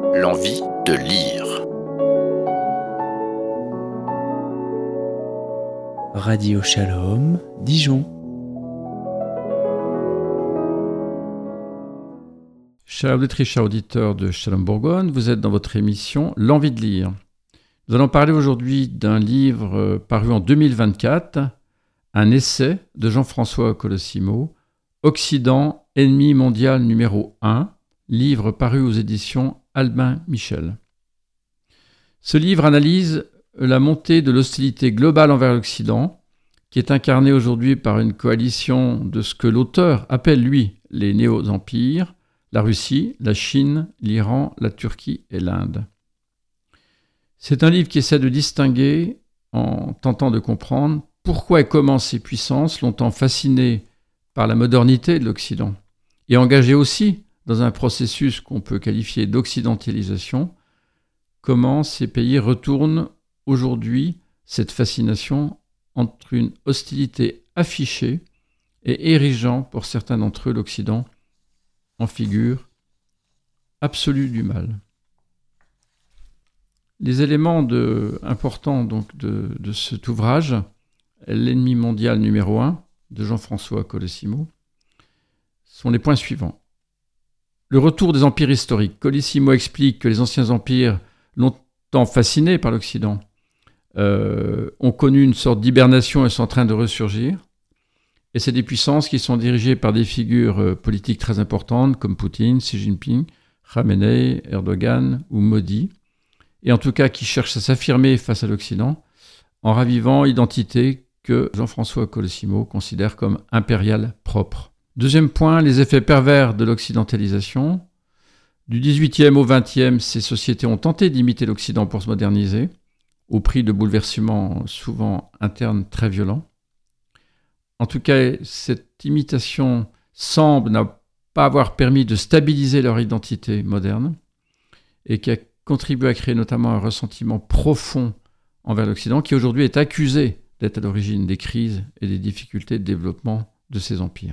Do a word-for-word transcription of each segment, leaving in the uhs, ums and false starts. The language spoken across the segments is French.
L'envie de lire. Radio Shalom, Dijon. Chers auditrices, chers auditeurs de Shalom Bourgogne, vous êtes dans votre émission L'envie de lire. Nous allons parler aujourd'hui d'un livre paru en deux mille vingt-quatre, un essai de Jean-François Colosimo, Occident, ennemi mondial numéro un, livre paru aux éditions Albin Michel. Ce livre analyse la montée de l'hostilité globale envers l'Occident, qui est incarnée aujourd'hui par une coalition de ce que l'auteur appelle, lui, les néo-empires, la Russie, la Chine, l'Iran, la Turquie et l'Inde. C'est un livre qui essaie de distinguer, en tentant de comprendre, pourquoi et comment ces puissances, longtemps fascinées par la modernité de l'Occident, et engagées aussi dans un processus qu'on peut qualifier d'occidentalisation, comment ces pays retournent aujourd'hui cette fascination entre une hostilité affichée et érigeant pour certains d'entre eux l'Occident en figure absolue du mal. Les éléments de, importants donc de, de cet ouvrage, L'ennemi mondial numéro un, de Jean-François Colosimo, sont les points suivants. Le retour des empires historiques. Colosimo explique que les anciens empires, longtemps fascinés par l'Occident, euh, ont connu une sorte d'hibernation et sont en train de ressurgir. Et c'est des puissances qui sont dirigées par des figures euh, politiques très importantes comme Poutine, Xi Jinping, Khamenei, Erdogan ou Modi, et en tout cas qui cherchent à s'affirmer face à l'Occident en ravivant l'identité que Jean-François Colosimo considère comme impériale propre. Deuxième point, les effets pervers de l'occidentalisation. Du dix-huitième au vingtième, ces sociétés ont tenté d'imiter l'Occident pour se moderniser, au prix de bouleversements souvent internes très violents. En tout cas, cette imitation semble n'a pas avoir permis de stabiliser leur identité moderne et qui a contribué à créer notamment un ressentiment profond envers l'Occident, qui aujourd'hui est accusé d'être à l'origine des crises et des difficultés de développement de ces empires.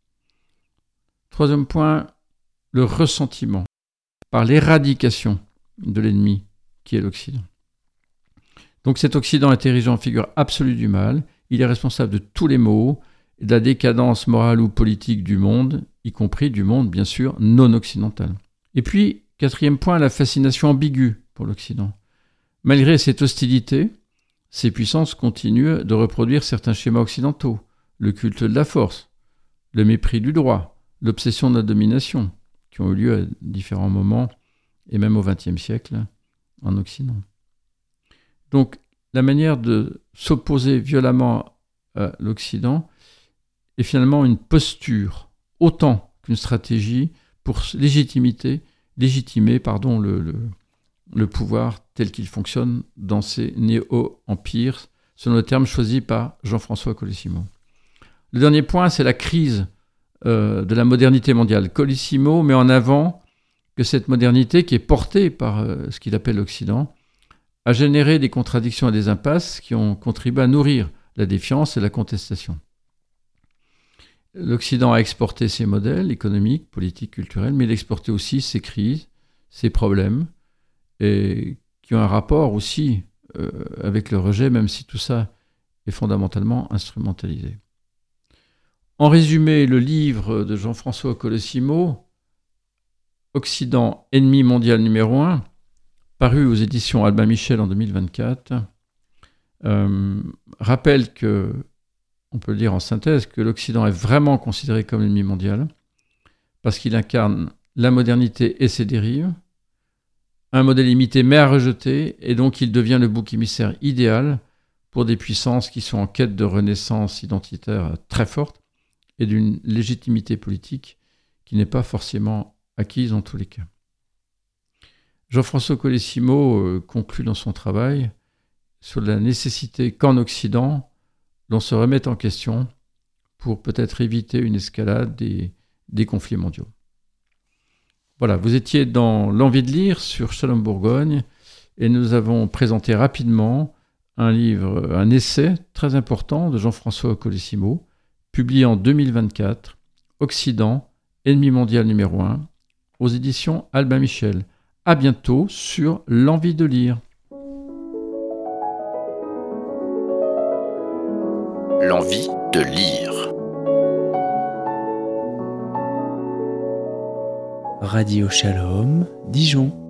Troisième point, le ressentiment par l'éradication de l'ennemi qui est l'Occident. Donc cet Occident est érigé en figure absolue du mal, il est responsable de tous les maux et de la décadence morale ou politique du monde, y compris du monde bien sûr non occidental. Et puis, quatrième point, la fascination ambiguë pour l'Occident. Malgré cette hostilité, ces puissances continuent de reproduire certains schémas occidentaux, le culte de la force, le mépris du droit, l'obsession de la domination, qui ont eu lieu à différents moments, et même au vingtième siècle, en Occident. Donc, la manière de s'opposer violemment à l'Occident est finalement une posture, autant qu'une stratégie pour légitimité, légitimer pardon, le, le, le pouvoir tel qu'il fonctionne dans ces néo-empires, selon le terme choisi par Jean-François Colosimo. Le dernier point, c'est la crise euh, de la modernité mondiale. Colosimo met en avant que cette modernité, qui est portée par euh, ce qu'il appelle l'Occident, a généré des contradictions et des impasses qui ont contribué à nourrir la défiance et la contestation. L'Occident a exporté ses modèles économiques, politiques, culturels, mais il a exporté aussi ses crises, ses problèmes, et qui ont un rapport aussi euh, avec le rejet, même si tout ça est fondamentalement instrumentalisé. En résumé, le livre de Jean-François Colosimo, Occident, ennemi mondial numéro un, paru aux éditions Albin Michel en deux mille vingt-quatre, euh, rappelle que, on peut le dire en synthèse, que l'Occident est vraiment considéré comme l'ennemi mondial parce qu'il incarne la modernité et ses dérives, un modèle imité mais à rejeter, et donc il devient le bouc émissaire idéal pour des puissances qui sont en quête de renaissance identitaire très forte et d'une légitimité politique qui n'est pas forcément acquise en tous les cas. Jean-François Colosimo euh, conclut dans son travail sur la nécessité qu'en Occident, l'on se remette en question pour peut-être éviter une escalade des, des conflits mondiaux. Voilà, vous étiez dans l'envie de lire sur Shalom Bourgogne et nous avons présenté rapidement un livre, un essai très important de Jean-François Colosimo, publié en deux mille vingt-quatre, Occident, ennemi mondial numéro un, aux éditions Albin Michel. à bientôt sur l'envie de lire. L'envie de lire. Radio Shalom, Dijon.